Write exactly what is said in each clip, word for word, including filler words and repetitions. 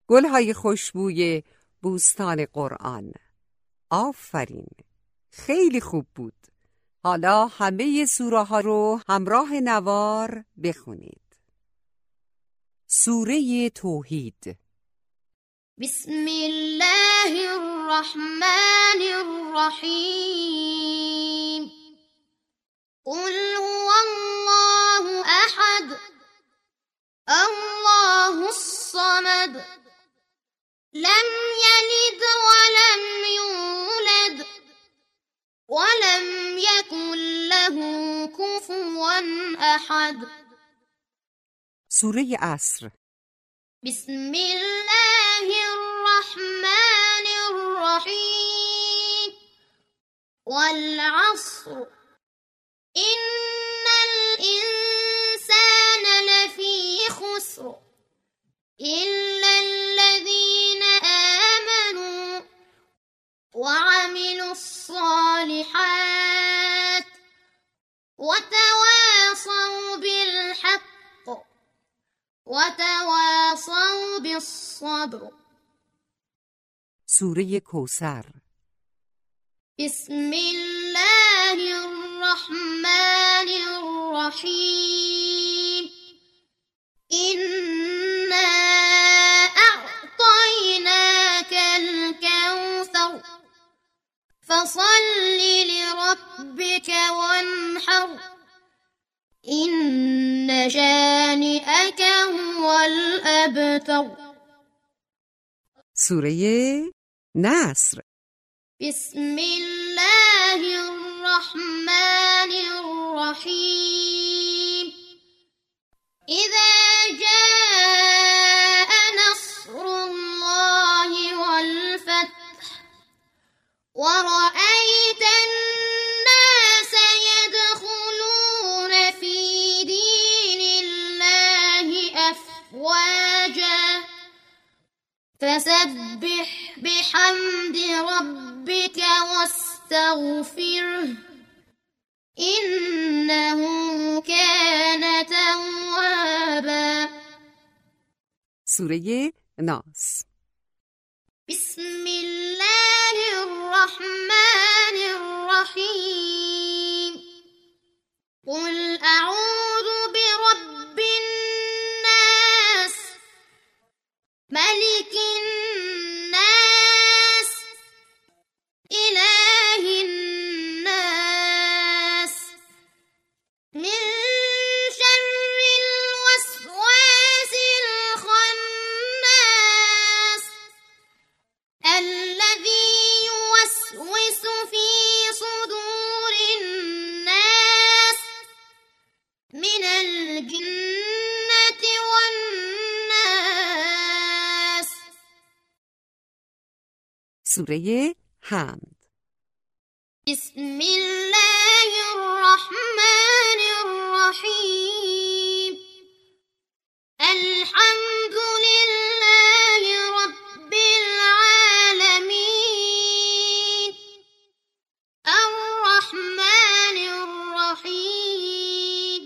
گلهای خوشبوی بوستان قرآن. آفرین، خیلی خوب بود. حالا همه سوره ها رو همراه نوار بخونید. سوره توحید. بسم الله الرحمن الرحیم. قل هو الله احد الله الصمد لم يلد ولم يولد ولم يكن له كفوا احد. سوره عصر. بسم الله الرحمن الرحیم. والعصر إن الإنسان لفی خسر إلا الذين آمنوا وعملوا الصالحات وتواصوا بالحق وتواصوا بالصبر. سوره کوثر. بسم الله الرحمن الرحیم. إنا أعطيناك الكوثر فصل لربك وانحر إن شانئك هو الأبتر. سوره نصر. بسم الله الرحمن الرحیم. إذا جاء نصر الله والفتح ورأيت الناس يدخلون في دين الله أفواجا فسبح بحمد ربك واستغفره إنه كان توابا. سوره ناس. بسم الله الرحمن الرحیم. قل اعوذ برب الناس ملك الناس إله الناس من شر الوسواس الخناس الذي يوسوس في صدور الناس من الجنة والناس. سوره حمد. بسم الله الرحمن الرحیم. الحمد لله رب العالمين الرحمن الرحیم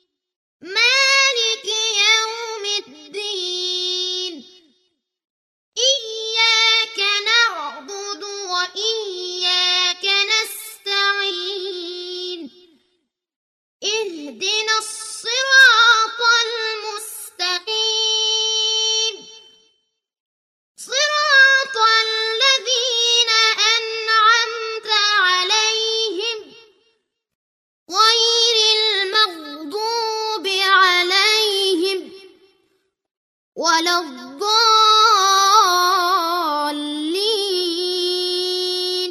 مالك يوم الدين إياك نعبد وإياك نستعين اهدنا الصراط المستقيم صراط الذين أنعمت عليهم غير المغضوب عليهم ولا الضالين.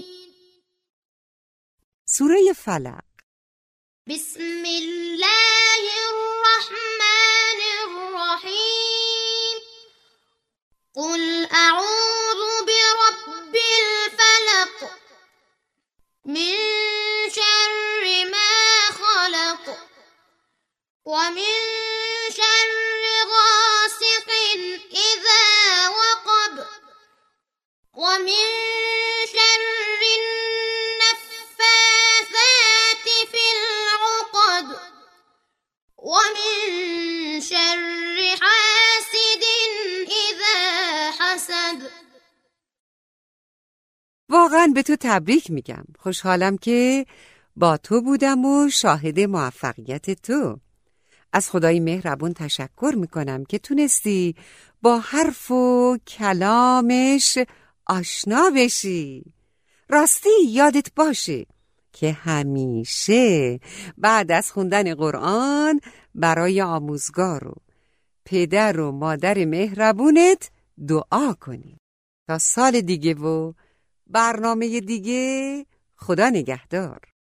سوره فلق. بسم الله الرحمن الرحیم. قل اعوذ برب الفلق من شر ما خلق ومن شر غاسق إذا وقب ومن شر النفاثات في العقد ومن واقعا به تو تبریک میگم. خوشحالم که با تو بودم و شاهد موفقیت تو. از خدای مهربون تشکر میکنم که تونستی با حرف و کلامش آشنا بشی. راستی یادت باشه که همیشه بعد از خوندن قرآن برای آموزگار و پدر و مادر مهربونت دعا کنی. تا سال دیگه و برنامه دیگه، خدا نگهدار.